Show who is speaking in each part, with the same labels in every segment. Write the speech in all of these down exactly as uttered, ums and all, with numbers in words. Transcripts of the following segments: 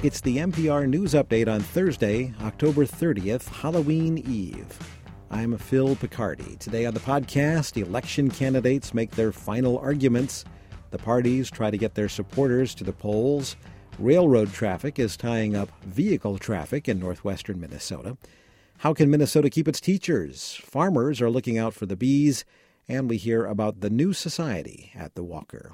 Speaker 1: It's the N P R News Update on Thursday, October thirtieth, Halloween Eve. I'm Phil Picardi. Today on the podcast, election candidates make their final arguments. The parties try to get their supporters to the polls. Railroad traffic is tying up vehicle traffic in northwestern Minnesota. How can Minnesota keep its teachers? Farmers are looking out for the bees. And we hear about the new society at the Walker.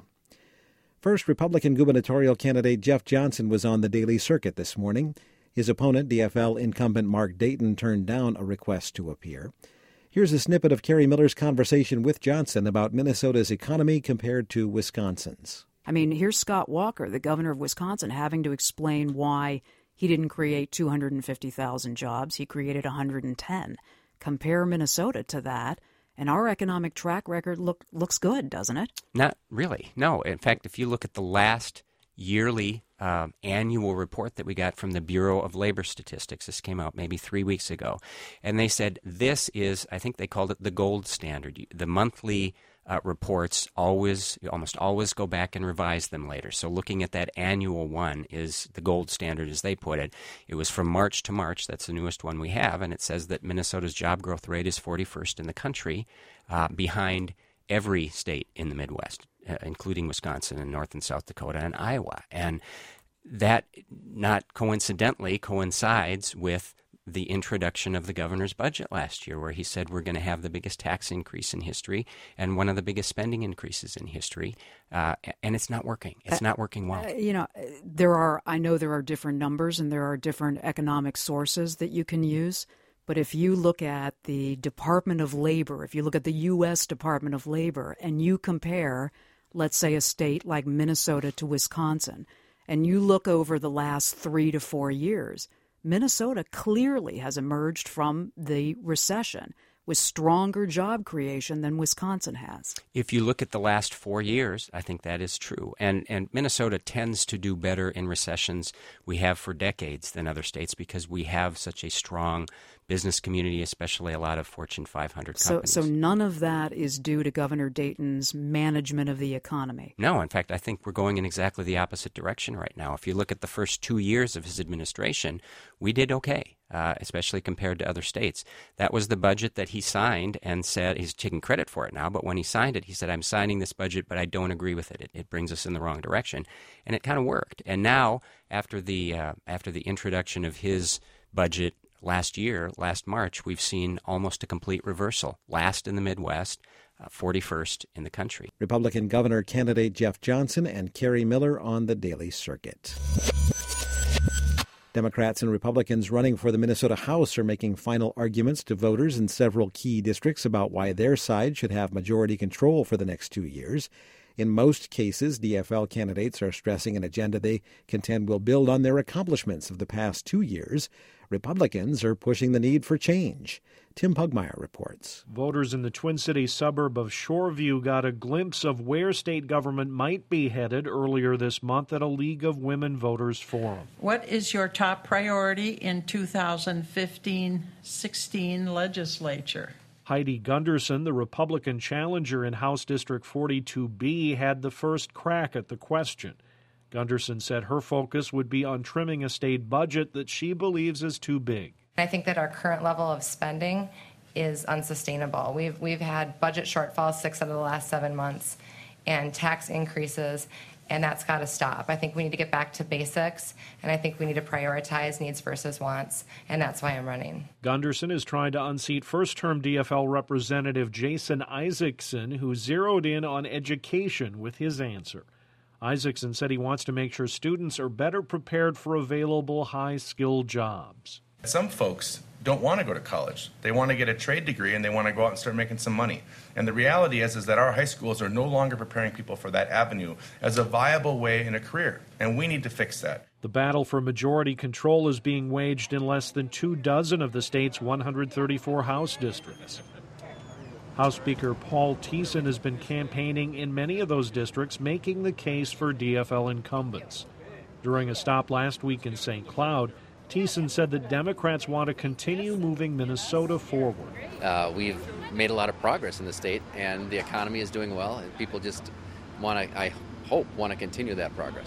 Speaker 1: First, Republican gubernatorial candidate Jeff Johnson was on the daily circuit this morning. His opponent, D F L incumbent Mark Dayton, turned down a request to appear. Here's a snippet of Kerry Miller's conversation with Johnson about Minnesota's economy compared to Wisconsin's.
Speaker 2: I mean, here's Scott Walker, the governor of Wisconsin, having to explain why he didn't create two hundred fifty thousand jobs. He created one hundred ten. Compare Minnesota to that. And our economic track record look, looks good, doesn't it?
Speaker 3: Not really, no. In fact, if you look at the last yearly uh, annual report that we got from the Bureau of Labor Statistics, this came out maybe three weeks ago, and they said this is, I think they called it the gold standard. The monthly uh, reports always, almost always go back and revise them later. So looking at that annual one is the gold standard, as they put it. It was from March to March. That's the newest one we have, and it says that Minnesota's job growth rate is forty-first in the country, uh, behind every state in the Midwest, uh, including Wisconsin and North and South Dakota and Iowa. And that, not coincidentally, coincides with the introduction of the governor's budget last year, where he said we're going to have the biggest tax increase in history and one of the biggest spending increases in history. Uh, and it's not working. It's not working well.
Speaker 2: Uh, you know, there are, I know there are different numbers and there are different economic sources that you can use. But if you look at the Department of Labor, if you look at the U S Department of Labor, and you compare, let's say, a state like Minnesota to Wisconsin, and you look over the last three to four years, Minnesota clearly has emerged from the recession with stronger job creation than Wisconsin has.
Speaker 3: If you look at the last four years, I think that is true. And and Minnesota tends to do better in recessions, we have for decades, than other states because we have such a strong business community, especially a lot of Fortune five hundred companies.
Speaker 2: So, so none of that is due to Governor Dayton's management of the economy?
Speaker 3: No. In fact, I think we're going in exactly the opposite direction right now. If you look at the first two years of his administration, we did okay. Uh, especially compared to other states. That was the budget that he signed and said, he's taking credit for it now, but when he signed it, he said, I'm signing this budget, but I don't agree with it. It, it brings us in the wrong direction. And it kind of worked. And now, after the uh, after the introduction of his budget last year, last March, we've seen almost a complete reversal. Last in the Midwest, uh, forty-first in the country.
Speaker 1: Republican governor candidate Jeff Johnson and Kerry Miller on the daily circuit. Democrats and Republicans running for the Minnesota House are making final arguments to voters in several key districts about why their side should have majority control for the next two years. In most cases, D F L candidates are stressing an agenda they contend will build on their accomplishments of the past two years. Republicans are pushing the need for change. Tim Pugmire reports.
Speaker 4: Voters in the Twin Cities suburb of Shoreview got a glimpse of where state government might be headed earlier this month at a League of Women Voters forum.
Speaker 5: What is your top priority in two thousand fifteen sixteen legislature?
Speaker 4: Heidi Gunderson, the Republican challenger in House District forty-two B, had the first crack at the question. Gunderson said her focus would be on trimming a state budget that she believes is too big.
Speaker 6: I think that our current level of spending is unsustainable. We've we've had budget shortfalls six out of the last seven months and tax increases, and that's got to stop. I think we need to get back to basics, and I think we need to prioritize needs versus wants, and that's why I'm running.
Speaker 4: Gunderson is trying to unseat first-term D F L Representative Jason Isaacson, who zeroed in on education with his answer. Isaacson said he wants to make sure students are better prepared for available high-skilled jobs.
Speaker 7: Some folks don't want to go to college. They want to get a trade degree and they want to go out and start making some money. And the reality is, is that our high schools are no longer preparing people for that avenue as a viable way in a career. And we need to fix that.
Speaker 4: The battle for majority control is being waged in less than two dozen of the state's one hundred thirty-four House districts. House Speaker Paul Thiessen has been campaigning in many of those districts, making the case for D F L incumbents. During a stop last week in Saint Cloud, Thiessen said that Democrats want to continue moving Minnesota forward.
Speaker 8: Uh, we've made a lot of progress in the state, and the economy is doing well, and people just want to, I hope, want to continue that progress.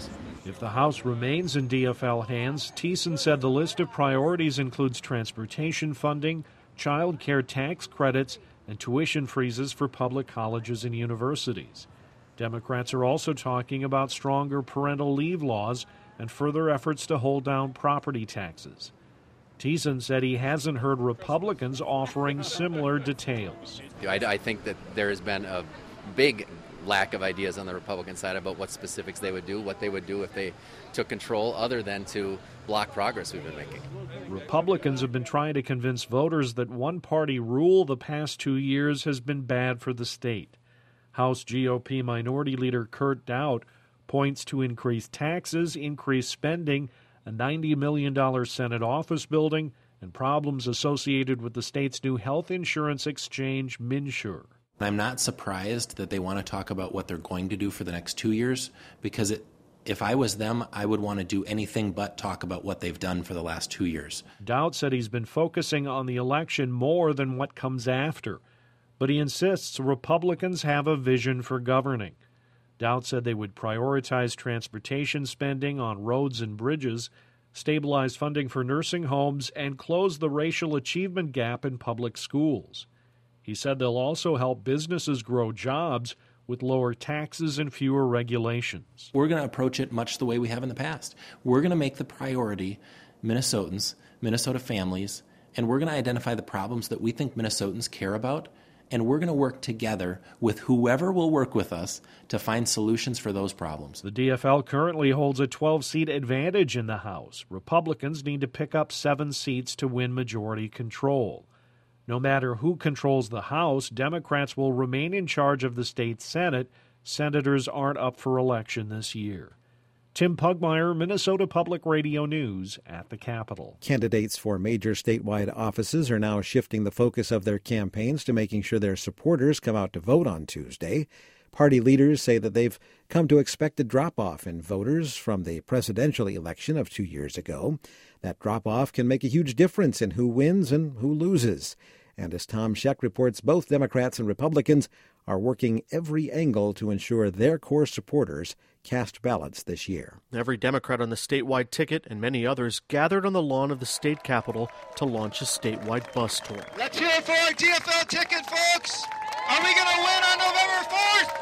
Speaker 4: If the House remains in D F L hands, Thiessen said the list of priorities includes transportation funding, child care tax credits, and tuition freezes for public colleges and universities. Democrats are also talking about stronger parental leave laws and further efforts to hold down property taxes. Thiessen said he hasn't heard Republicans offering similar details.
Speaker 8: I, I think that there has been a big lack of ideas on the Republican side about what specifics they would do, what they would do if they took control, other than to block progress we've been making.
Speaker 4: Republicans have been trying to convince voters that one-party rule the past two years has been bad for the state. House G O P Minority Leader Kurt Daudt points to increased taxes, increased spending, a ninety million dollars Senate office building, and problems associated with the state's new health insurance exchange, MNsure.
Speaker 9: I'm not surprised that they want to talk about what they're going to do for the next two years, because it, if I was them, I would want to do anything but talk about what they've done for the last two years.
Speaker 4: Daudt said he's been focusing on the election more than what comes after, but he insists Republicans have a vision for governing. Daudt said they would prioritize transportation spending on roads and bridges, stabilize funding for nursing homes, and close the racial achievement gap in public schools. He said they'll also help businesses grow jobs with lower taxes and fewer regulations.
Speaker 9: We're going to approach it much the way we have in the past. We're going to make the priority Minnesotans, Minnesota families, and we're going to identify the problems that we think Minnesotans care about, and we're going to work together with whoever will work with us to find solutions for those problems.
Speaker 4: The D F L currently holds a twelve-seat advantage in the House. Republicans need to pick up seven seats to win majority control. No matter who controls the House, Democrats will remain in charge of the state Senate. Senators aren't up for election this year. Tim Pugmire, Minnesota Public Radio News at the Capitol.
Speaker 1: Candidates for major statewide offices are now shifting the focus of their campaigns to making sure their supporters come out to vote on Tuesday. Party leaders say that they've come to expect a drop-off in voters from the presidential election of two years ago. That drop-off can make a huge difference in who wins and who loses. And as Tom Scheck reports, both Democrats and Republicans are working every angle to ensure their core supporters cast ballots this year.
Speaker 10: Every Democrat on the statewide ticket and many others gathered on the lawn of the state capitol to launch a statewide bus tour.
Speaker 11: Let's hear it for our D F L ticket, folks! Are we going to win on November fourth?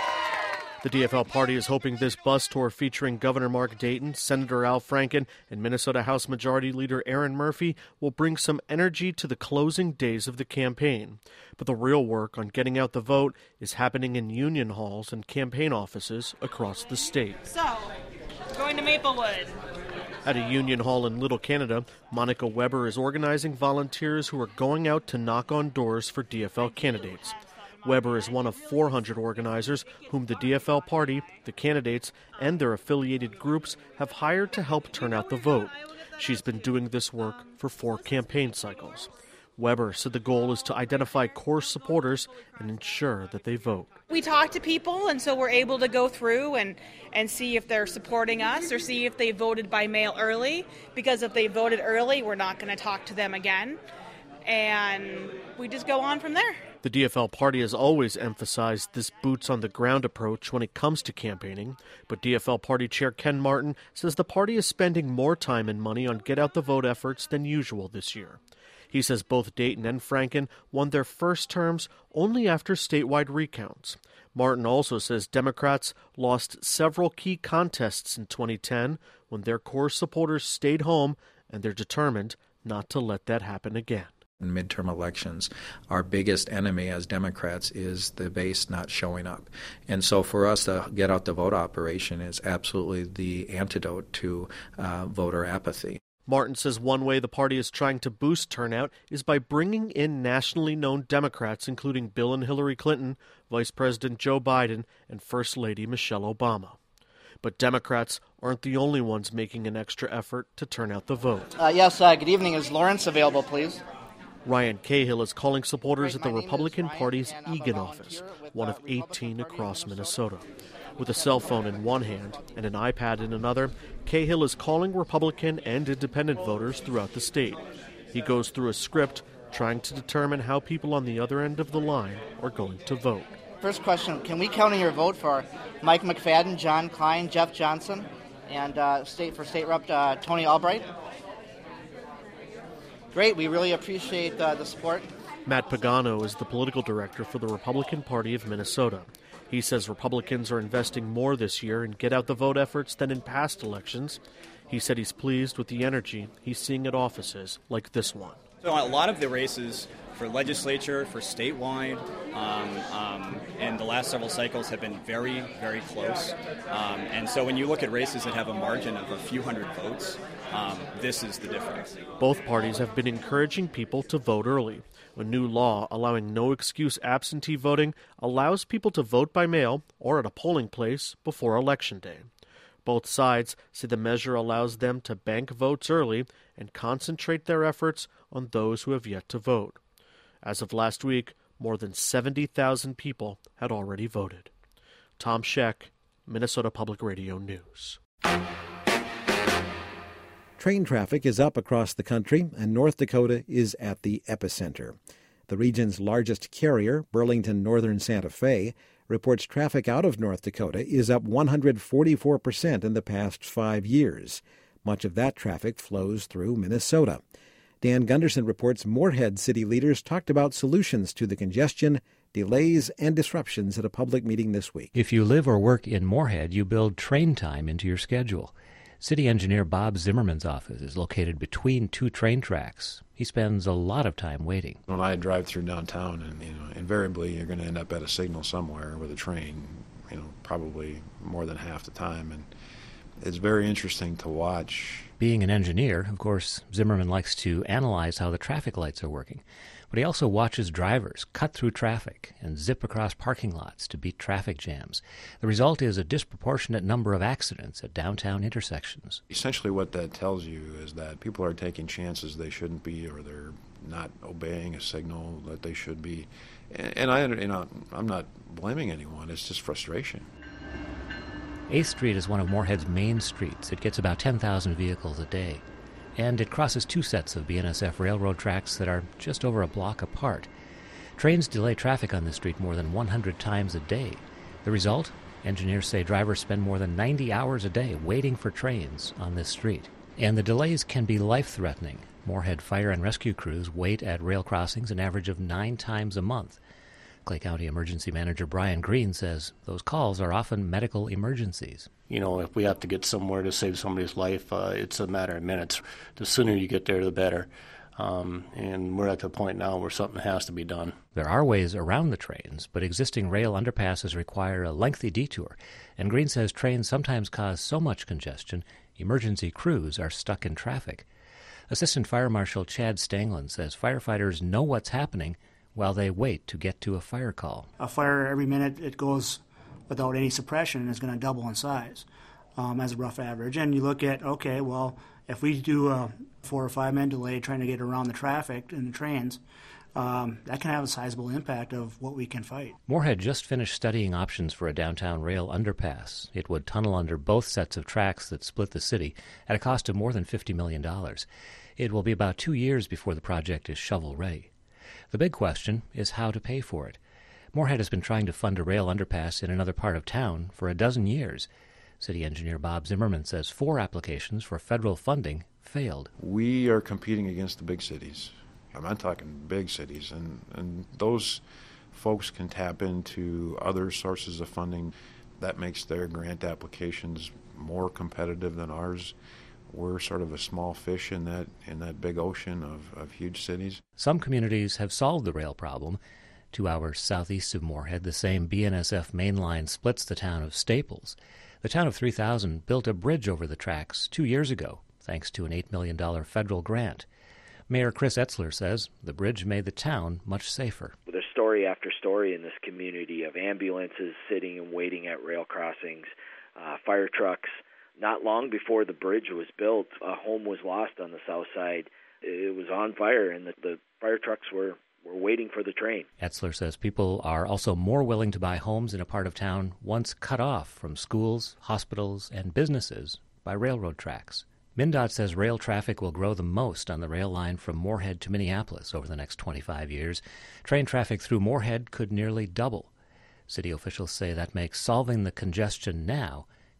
Speaker 10: The D F L party is hoping this bus tour featuring Governor Mark Dayton, Senator Al Franken, and Minnesota House Majority Leader Erin Murphy will bring some energy to the closing days of the campaign. But the real work on getting out the vote is happening in union halls and campaign offices across the state.
Speaker 12: So, going to Maplewood.
Speaker 10: At a union hall in Little Canada, Monica Weber is organizing volunteers who are going out to knock on doors for D F L candidates. Weber is one of four hundred organizers whom the D F L party, the candidates, and their affiliated groups have hired to help turn out the vote. She's been doing this work for four campaign cycles. Weber said the goal is to identify core supporters and ensure that they vote.
Speaker 12: We talk to people, and so we're able to go through and, and see if they're supporting us or see if they voted by mail early, because if they voted early, we're not going to talk to them again. And we just go on from there.
Speaker 10: The D F L party has always emphasized this boots-on-the-ground approach when it comes to campaigning, but D F L party chair Ken Martin says the party is spending more time and money on get-out-the-vote efforts than usual this year. He says both Dayton and Franken won their first terms only after statewide recounts. Martin also says Democrats lost several key contests in twenty ten when their core supporters stayed home, and they're determined not to let that happen again.
Speaker 13: In midterm elections, our biggest enemy as Democrats is the base not showing up. And so for us, the get out the vote operation is absolutely the antidote to uh, voter apathy.
Speaker 10: Martin says one way the party is trying to boost turnout is by bringing in nationally known Democrats, including Bill and Hillary Clinton, Vice President Joe Biden, and First Lady Michelle Obama. But Democrats aren't the only ones making an extra effort to turn out the vote.
Speaker 14: Uh, yes, uh, good evening. Is Lawrence available, please?
Speaker 10: Ryan Cahill is calling supporters at the Republican Party's Eagan office, one of eighteen across Minnesota. With a cell phone in one hand and an iPad in another, Cahill is calling Republican and independent voters throughout the state. He goes through a script trying to determine how people on the other end of the line are going to vote.
Speaker 14: First question, can we count on your vote for Mike McFadden, John Klein, Jeff Johnson, and uh, state for State Rep uh, Tony Albright. Great, we really appreciate uh, the support.
Speaker 10: Matt Pagano is the political director for the Republican Party of Minnesota. He says Republicans are investing more this year in get-out-the-vote efforts than in past elections. He said he's pleased with the energy he's seeing at offices like this one.
Speaker 15: So a lot of the races for legislature, for statewide, um, um, and the last several cycles have been very, very close. Um, and so when you look at races that have a margin of a few hundred votes, um, this is the difference.
Speaker 10: Both parties have been encouraging people to vote early. A new law allowing no-excuse absentee voting allows people to vote by mail or at a polling place before Election Day. Both sides say the measure allows them to bank votes early and concentrate their efforts on those who have yet to vote. As of last week, more than seventy thousand people had already voted. Tom Scheck, Minnesota Public Radio News.
Speaker 1: Train traffic is up across the country, and North Dakota is at the epicenter. The region's largest carrier, Burlington Northern Santa Fe, reports traffic out of North Dakota is up one hundred forty-four percent in the past five years. Much of that traffic flows through Minnesota. Dan Gunderson reports Moorhead city leaders talked about solutions to the congestion, delays, and disruptions at a public meeting this week.
Speaker 16: If you live or work in Moorhead, you build train time into your schedule. City engineer Bob Zimmerman's office is located between two train tracks. He spends a lot of time waiting.
Speaker 17: When I drive through downtown, and you know, invariably you're going to end up at a signal somewhere with a train, you know, probably more than half the time, and it's very interesting to watch.
Speaker 16: Being an engineer, of course, Zimmerman likes to analyze how the traffic lights are working. But he also watches drivers cut through traffic and zip across parking lots to beat traffic jams. The result is a disproportionate number of accidents at downtown intersections.
Speaker 17: Essentially what that tells you is that people are taking chances they shouldn't be, or they're not obeying a signal that they should be. And I, you know, I'm not blaming anyone. It's just frustration.
Speaker 16: eighth Street is one of Moorhead's main streets. It gets about ten thousand vehicles a day. And it crosses two sets of B N S F railroad tracks that are just over a block apart. Trains delay traffic on this street more than one hundred times a day. The result? Engineers say drivers spend more than ninety hours a day waiting for trains on this street. And the delays can be life-threatening. Moorhead fire and rescue crews wait at rail crossings an average of nine times a month. Clay County Emergency Manager Brian Green says those calls are often medical emergencies.
Speaker 18: You know, if we have to get somewhere to save somebody's life, uh, it's a matter of minutes. The sooner you get there, the better. Um, and we're at the point now where something has to be done.
Speaker 16: There are ways around the trains, but existing rail underpasses require a lengthy detour. And Green says trains sometimes cause so much congestion, emergency crews are stuck in traffic. Assistant Fire Marshal Chad Stanglin says firefighters know what's happening while they wait to get to a fire call.
Speaker 19: A fire, every minute it goes without any suppression, is going to double in size um, as a rough average. And you look at, okay, well, if we do a four or five minute delay trying to get around the traffic and the trains, um, that can have a sizable impact of what we can fight.
Speaker 16: Moorhead just finished studying options for a downtown rail underpass. It would tunnel under both sets of tracks that split the city at a cost of more than fifty million dollars. It will be about two years before the project is shovel-ready. The big question is how to pay for it. Moorhead has been trying to fund a rail underpass in another part of town for a dozen years. City engineer Bob Zimmerman says four applications for federal funding failed.
Speaker 17: We are competing against the big cities. I'm not talking big cities, and, and those folks can tap into other sources of funding. That makes their grant applications more competitive than ours. We're sort of a small fish in that in that big ocean of, of huge cities.
Speaker 16: Some communities have solved the rail problem. Two hours southeast of Moorhead, the same B N S F main line splits the town of Staples. The town of three thousand built a bridge over the tracks two years ago, thanks to an eight million dollars federal grant. Mayor Chris Etzler says the bridge made the town much safer.
Speaker 20: There's story after story in this community of ambulances sitting and waiting at rail crossings, uh, fire trucks. Not long before the bridge was built, a home was lost on the south side. It was on fire, and the, the fire trucks were, were waiting for the train.
Speaker 16: Etzler says people are also more willing to buy homes in a part of town once cut off from schools, hospitals, and businesses by railroad tracks. MnDOT says rail traffic will grow the most on the rail line from Moorhead to Minneapolis over the next twenty-five years. Train traffic through Moorhead could nearly double. City officials say that makes solving the congestion now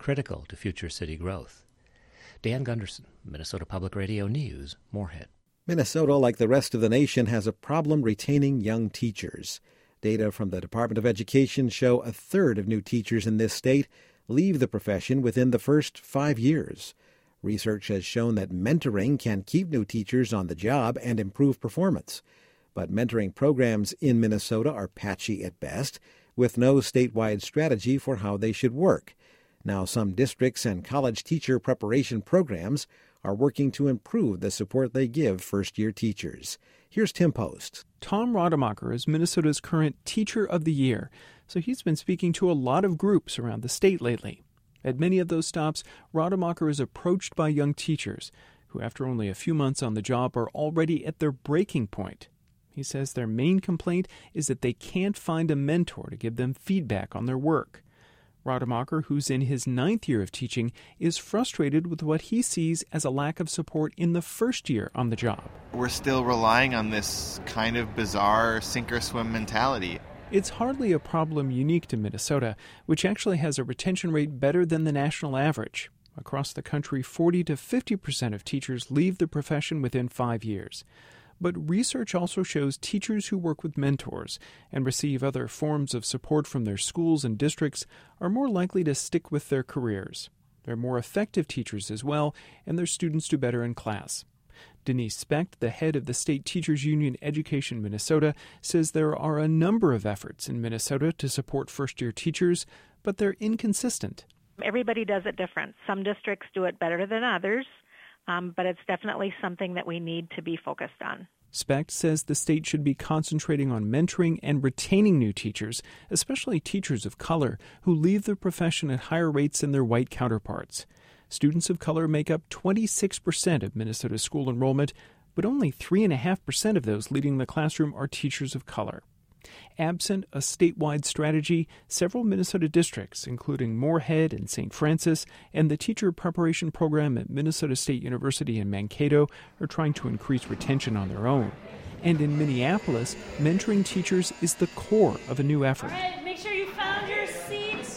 Speaker 16: critical to future city growth. Dan Gunderson, Minnesota Public Radio News, Moorhead.
Speaker 1: Minnesota, like the rest of the nation, has a problem retaining young teachers. Data from the Department of Education show a third of new teachers in this state leave the profession within the first five years. Research has shown that mentoring can keep new teachers on the job and improve performance. But mentoring programs in Minnesota are patchy at best, with no statewide strategy for how they should work. Now, some districts and college teacher preparation programs are working to improve the support they give first-year teachers. Here's Tim Post.
Speaker 21: Tom Rademacher is Minnesota's current Teacher of the Year, so he's been speaking to a lot of groups around the state lately. At many of those stops, Rademacher is approached by young teachers who, after only a few months on the job, are already at their breaking point. He says their main complaint is that they can't find a mentor to give them feedback on their work. Rademacher, who's in his ninth year of teaching, is frustrated with what he sees as a lack of support in the first year on the job.
Speaker 22: We're still relying on this kind of bizarre sink-or-swim mentality.
Speaker 21: It's hardly a problem unique to Minnesota, which actually has a retention rate better than the national average. Across the country, forty to fifty percent of teachers leave the profession within five years. But research also shows teachers who work with mentors and receive other forms of support from their schools and districts are more likely to stick with their careers. They're more effective teachers as well, and their students do better in class. Denise Specht, the head of the State Teachers Union Education Minnesota, says there are a number of efforts in Minnesota to support first-year teachers, but they're inconsistent.
Speaker 23: Everybody does it different. Some districts do it better than others. Um, but it's definitely something that we need to be focused on.
Speaker 21: Specht says the state should be concentrating on mentoring and retaining new teachers, especially teachers of color, who leave the profession at higher rates than their white counterparts. Students of color make up twenty-six percent of Minnesota's school enrollment, but only three point five percent of those leading the classroom are teachers of color. Absent a statewide strategy, several Minnesota districts, including Moorhead and Saint Francis, and the teacher preparation program at Minnesota State University in Mankato, are trying to increase retention on their own. And in Minneapolis, mentoring teachers is the core of a new effort.
Speaker 24: All right, make sure you found your seat.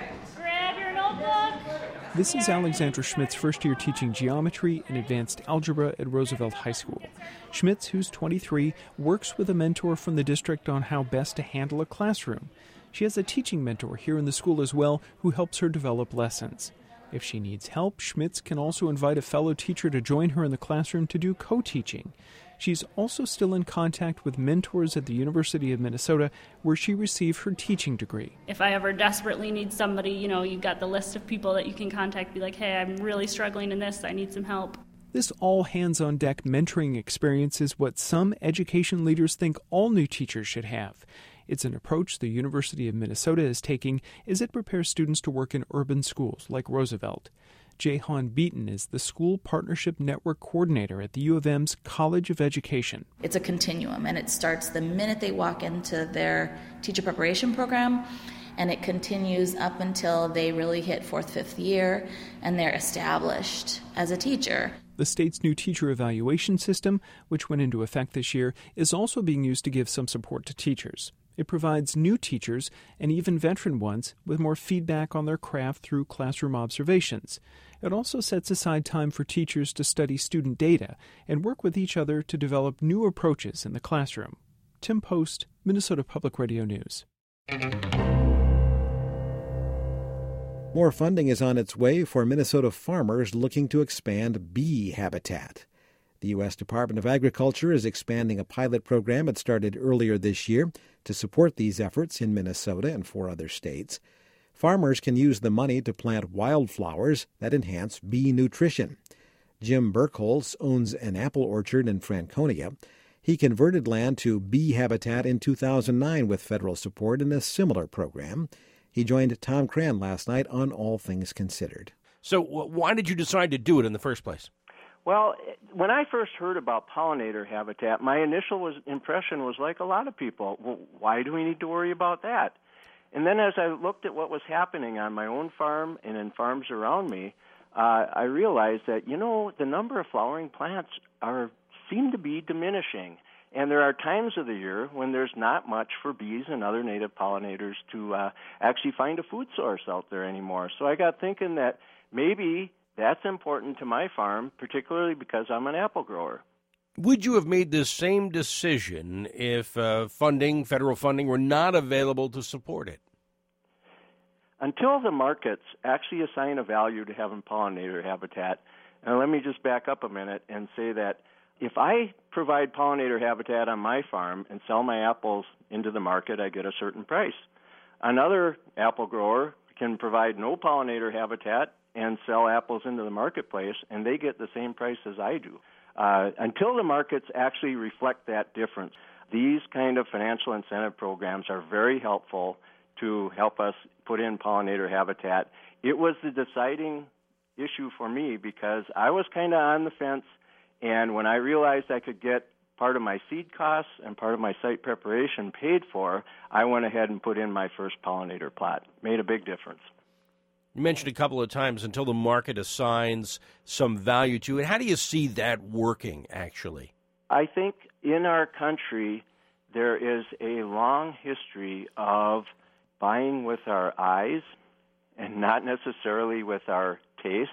Speaker 24: Grab your notebook.
Speaker 21: This is Alexandra Schmitz, first year teaching geometry and advanced algebra at Roosevelt High School. Schmitz, who's twenty-three, works with a mentor from the district on how best to handle a classroom. She has a teaching mentor here in the school as well who helps her develop lessons. If she needs help, Schmitz can also invite a fellow teacher to join her in the classroom to do co-teaching. She's also still in contact with mentors at the University of Minnesota, where she received her teaching degree.
Speaker 24: If I ever desperately need somebody, you know, you've got the list of people that you can contact, be like, hey, I'm really struggling in this, I need some help.
Speaker 21: This all-hands-on-deck mentoring experience is what some education leaders think all new teachers should have. It's an approach the University of Minnesota is taking as it prepares students to work in urban schools like Roosevelt. Jehan Beaton is the School Partnership Network Coordinator at the U of M's College of Education.
Speaker 25: It's a continuum, and it starts the minute they walk into their teacher preparation program, and it continues up until they really hit fourth, fifth year, and they're established as a teacher.
Speaker 21: The state's new teacher evaluation system, which went into effect this year, is also being used to give some support to teachers. It provides new teachers, and even veteran ones, with more feedback on their craft through classroom observations. It also sets aside time for teachers to study student data and work with each other to develop new approaches in the classroom. Tim Post, Minnesota Public Radio News.
Speaker 1: More funding is on its way for Minnesota farmers looking to expand bee habitat. The U S Department of Agriculture is expanding a pilot program it started earlier this year to support these efforts in Minnesota and four other states. Farmers can use the money to plant wildflowers that enhance bee nutrition. Jim Burkholz owns an apple orchard in Franconia. He converted land to bee habitat in two thousand nine with federal support in a similar program. He joined Tom Cran last night on All Things Considered.
Speaker 26: So why did you decide to do it in the first place?
Speaker 27: Well, when I first heard about pollinator habitat, my initial was, impression was like a lot of people, well, why do we need to worry about that? And then as I looked at what was happening on my own farm and in farms around me, uh, I realized that, you know, the number of flowering plants are seem to be diminishing. And there are times of the year when there's not much for bees and other native pollinators to uh, actually find a food source out there anymore. So I got thinking that maybe that's important to my farm, particularly because I'm an apple grower.
Speaker 26: Would you have made the same decision if uh, funding, federal funding, were not available to support it?
Speaker 27: Until the markets actually assign a value to having pollinator habitat, and let me just back up a minute and say that if I provide pollinator habitat on my farm and sell my apples into the market, I get a certain price. Another apple grower can provide no pollinator habitat and sell apples into the marketplace, and they get the same price as I do. Uh, until the markets actually reflect that difference, these kind of financial incentive programs are very helpful to help us put in pollinator habitat. It was the deciding issue for me because I was kind of on the fence, and when I realized I could get part of my seed costs and part of my site preparation paid for, I went ahead and put in my first pollinator plot. Made a big difference.
Speaker 26: You mentioned a couple of times until the market assigns some value to it. How do you see that working, actually?
Speaker 27: I think in our country there is a long history of buying with our eyes and not necessarily with our taste.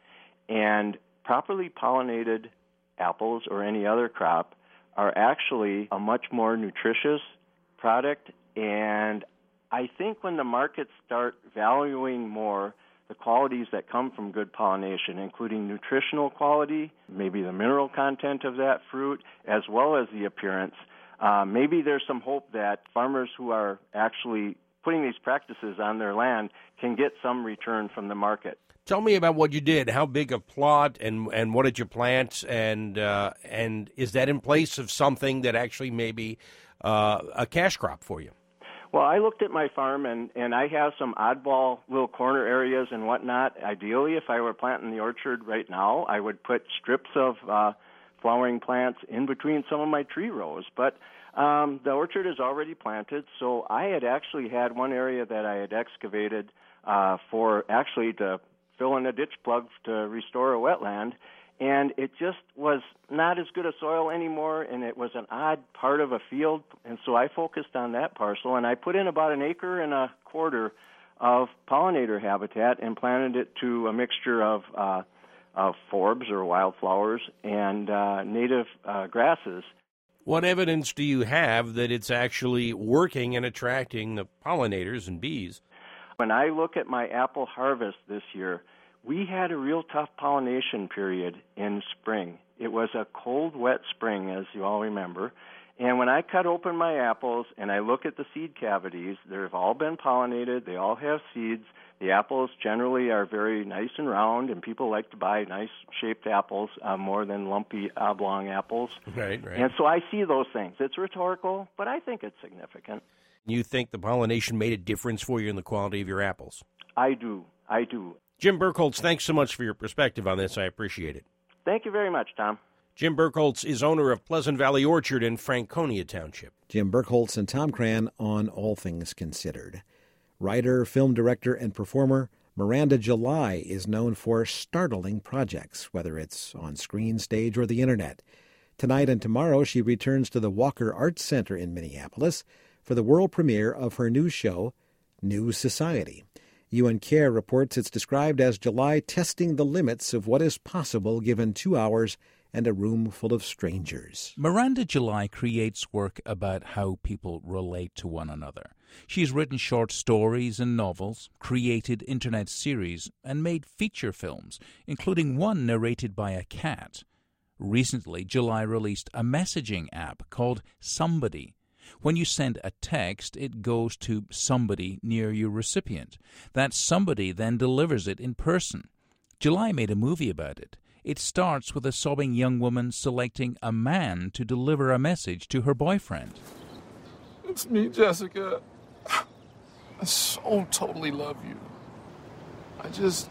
Speaker 27: And properly pollinated apples or any other crop are actually a much more nutritious product, and I think when the markets start valuing more the qualities that come from good pollination, including nutritional quality, maybe the mineral content of that fruit, as well as the appearance, uh, maybe there's some hope that farmers who are actually putting these practices on their land can get some return from the market.
Speaker 26: Tell me about what you did. How big a plot, and, and what did you plant, and uh, and is that in place of something that actually may be uh, a cash crop for you?
Speaker 27: Well, I looked at my farm, and, and I have some oddball little corner areas and whatnot. Ideally, if I were planting the orchard right now, I would put strips of uh, flowering plants in between some of my tree rows. But um, the orchard is already planted, so I had actually had one area that I had excavated uh, for actually to fill in a ditch plug to restore a wetland, and it just was not as good a soil anymore, and it was an odd part of a field, and so I focused on that parcel, and I put in about an acre and a quarter of pollinator habitat and planted it to a mixture of uh, of forbs or wildflowers and uh, native uh, grasses.
Speaker 26: What evidence do you have that it's actually working and attracting the pollinators and bees?
Speaker 27: When I look at my apple harvest this year, we had a real tough pollination period in spring. It was a cold, wet spring, as you all remember. And when I cut open my apples and I look at the seed cavities, they've all been pollinated. They all have seeds. The apples generally are very nice and round, and people like to buy nice-shaped apples uh, more than lumpy, oblong apples.
Speaker 26: Right, right.
Speaker 27: And so I see those things. It's rhetorical, but I think it's significant.
Speaker 26: You think the pollination made a difference for you in the quality of your apples?
Speaker 27: I do. I do.
Speaker 26: Jim Burkholz, thanks so much for your perspective on this. I appreciate it.
Speaker 27: Thank you very much, Tom.
Speaker 26: Jim Burkholz is owner of Pleasant Valley Orchard in Franconia Township.
Speaker 1: Jim Burkholz and Tom Cran on All Things Considered. Writer, film director, and performer Miranda July is known for startling projects, whether it's on screen, stage, or the internet. Tonight and tomorrow, she returns to the Walker Arts Center in Minneapolis for the world premiere of her new show, New Society. U N Care reports it's described as July testing the limits of what is possible given two hours and a room full of strangers.
Speaker 2: Miranda July creates work about how people relate to one another. She's written short stories and novels, created internet series, and made feature films, including one narrated by a cat. Recently, July released a messaging app called Somebody. When you send a text, it goes to somebody near your recipient. That somebody then delivers it in person. July made a movie about it. It starts with a sobbing young woman selecting a man to deliver a message to her boyfriend.
Speaker 3: It's me, Jessica. I so totally love you. I just,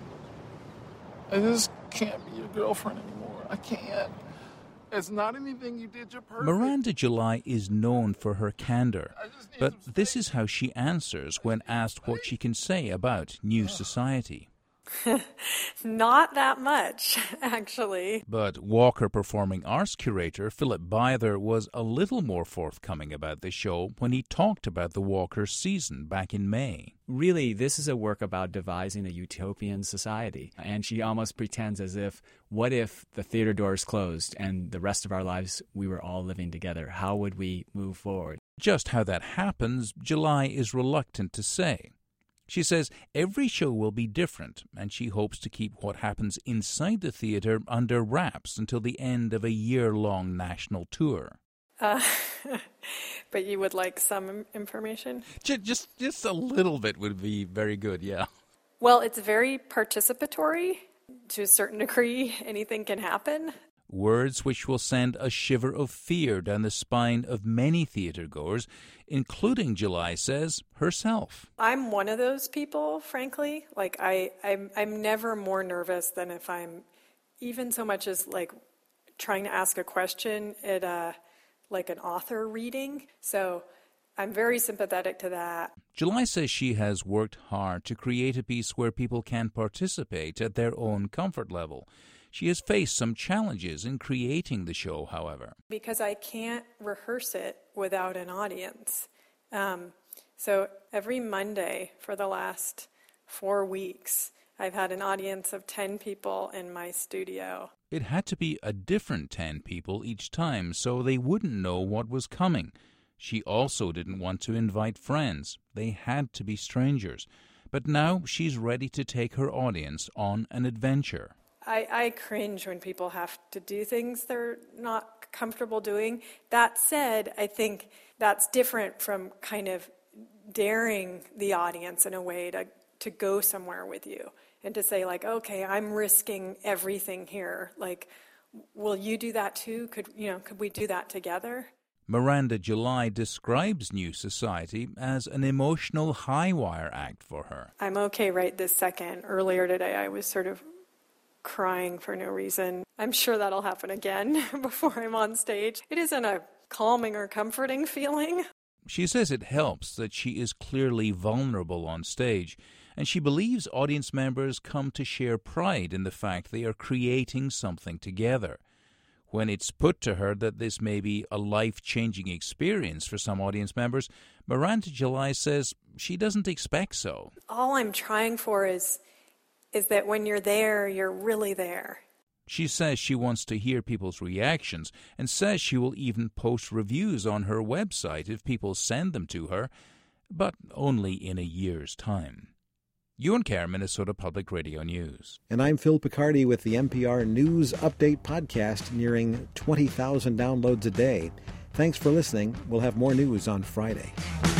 Speaker 3: I just can't be your girlfriend anymore. I can't. It's not anything you did, you're perfect.
Speaker 2: Miranda July is known for her candor, but this is how she answers when asked what she can say about New Society.
Speaker 4: Not that much, actually.
Speaker 2: But Walker Performing Arts curator Philip Byther was a little more forthcoming about the show when he talked about the Walker season back in May.
Speaker 5: Really, this is a work about devising a utopian society. And she almost pretends as if, what if the theater doors closed and the rest of our lives we were all living together? How would we move forward?
Speaker 2: Just how that happens, July is reluctant to say. She says every show will be different, and she hopes to keep what happens inside the theater under wraps until the end of a year-long national tour.
Speaker 4: Uh, but you would like some information?
Speaker 2: Just, just, just a little bit would be very good, yeah.
Speaker 4: Well, it's very participatory. To a certain degree, anything can happen.
Speaker 2: Words which will send a shiver of fear down the spine of many theatergoers, including, July says, herself.
Speaker 4: I'm one of those people, frankly. Like, I, I'm, I'm never more nervous than if I'm even so much as, like, trying to ask a question at, a, like, an author reading. So I'm very sympathetic to that.
Speaker 2: July says she has worked hard to create a piece where people can participate at their own comfort level. She has faced some challenges in creating the show, however.
Speaker 4: Because I can't rehearse it without an audience. Um, so every Monday for the last four weeks, I've had an audience of ten people in my studio.
Speaker 2: It had to be a different ten people each time, so they wouldn't know what was coming. She also didn't want to invite friends. They had to be strangers. But now she's ready to take her audience on an adventure.
Speaker 4: I, I cringe when people have to do things they're not comfortable doing. That said, I think that's different from kind of daring the audience in a way to, to go somewhere with you and to say, like, okay, I'm risking everything here. Like, will you do that too? Could, you know, could we do that together?
Speaker 2: Miranda July describes New Society as an emotional high-wire act for her.
Speaker 4: I'm okay right this second. Earlier today, I was sort of crying for no reason. I'm sure that'll happen again before I'm on stage. It isn't a calming or comforting feeling.
Speaker 2: She says it helps that she is clearly vulnerable on stage, and she believes audience members come to share pride in the fact they are creating something together. When it's put to her that this may be a life-changing experience for some audience members, Miranda July says she doesn't expect so.
Speaker 4: All I'm trying for is is that when you're there, you're really there.
Speaker 2: She says she wants to hear people's reactions and says she will even post reviews on her website if people send them to her, but only in a year's time. Ewan Kerr, Minnesota Public Radio News.
Speaker 1: And I'm Phil Picardi with the N P R News Update podcast, nearing twenty thousand downloads a day. Thanks for listening. We'll have more news on Friday.